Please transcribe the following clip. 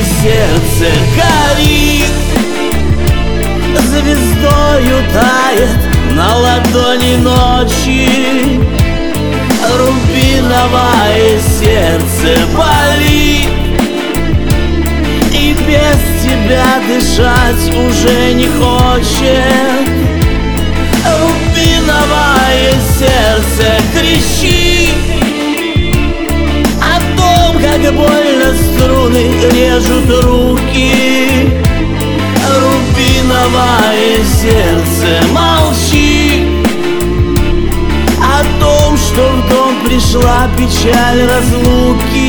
сердце горит, звездою тает на ладони ночи. Рубиновое сердце болит, и без тебя дышать уже не хочет. Рубиновое сердце кричит о том, как больно струны режут руки. Рубиновое сердце молчит о том, что в дом пришла печаль разлуки.